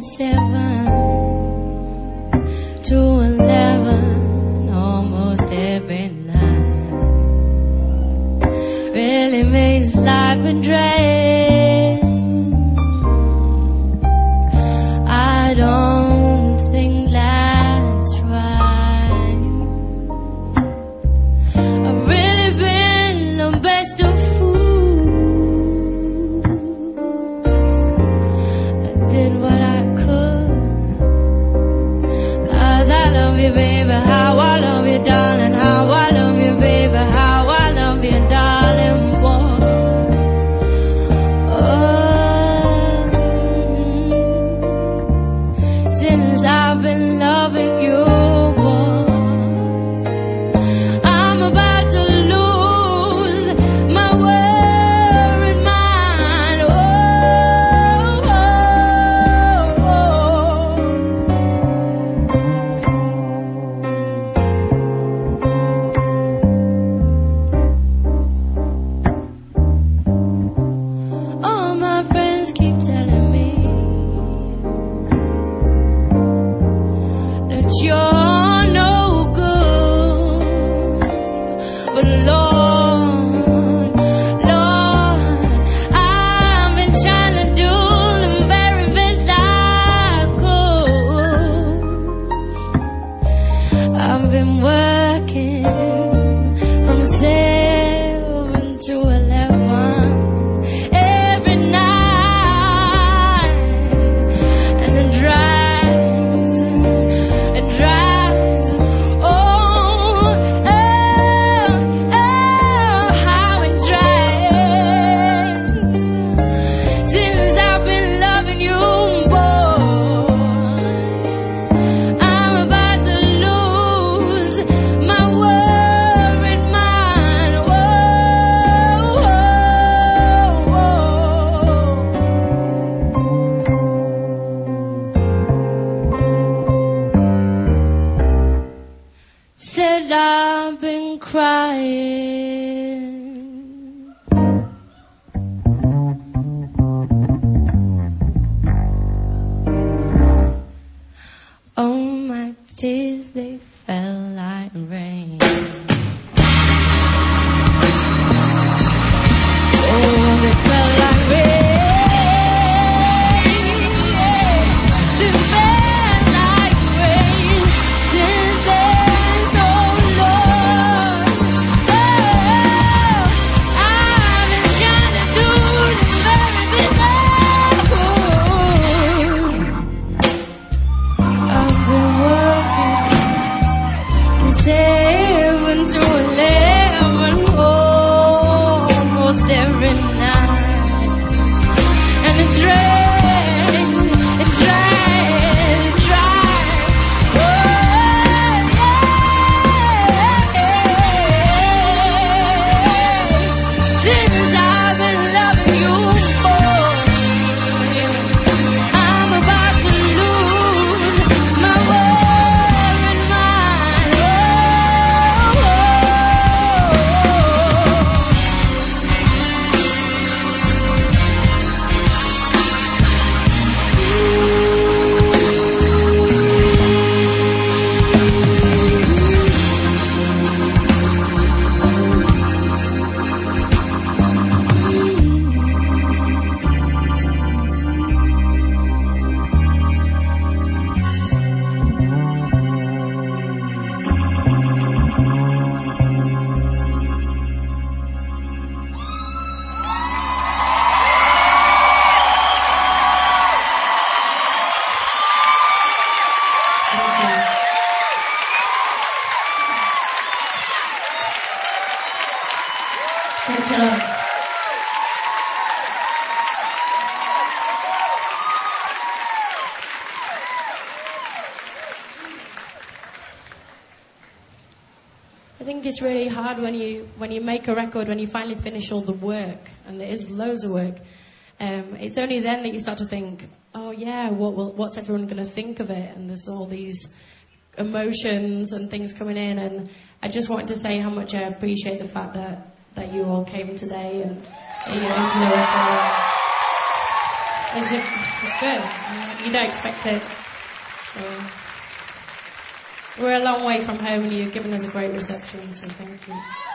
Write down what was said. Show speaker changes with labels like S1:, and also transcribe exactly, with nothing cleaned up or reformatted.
S1: seven to eleven almost every night. Really makes life a drag. I don't think that's right. I've really been the best of fools. I did what I could. Cause I love you, baby, how I love you, darling, how I love you, baby, how I love you, darling, boy. Oh, since I've been loving you, boy, I'm about to lose my worried mind. Oh, oh, oh. All my friends keep telling me that you're no good, but Lord, Lord, I've been trying to do the very best I could. I've been working from seven to eleven every night, and it drives, it drives, oh, oh, oh, how it drives. Since I've been loving you, boy, I'm about to lose my worried mind. Whoa, whoa, whoa. Said I've been crying. Oh, my tears, they fell like rain. Oh, they fell like rain. They fell like rain. Since there's no Lord, oh, I've been trying to do the very best I could. I've been working from seven to eleven almost every night, and it drags, it drags, it drags. Oh, yeah. Since I've been loving you, boy, I'm about to lose my worried mind. Oh, Thanks a lot. I think it's really hard when you when you make a record, when you finally finish all the work, and there is loads of work. Um, it's only then that you start to think, oh yeah, what will, what's everyone going to think of it? And there's all these emotions and things coming in, and I just wanted to say how much I appreciate the fact that, that you all came today and that you listened to the record. It's, a, it's good. You don't expect it. So we're a long way from home, and you've given us a great reception. So thank you.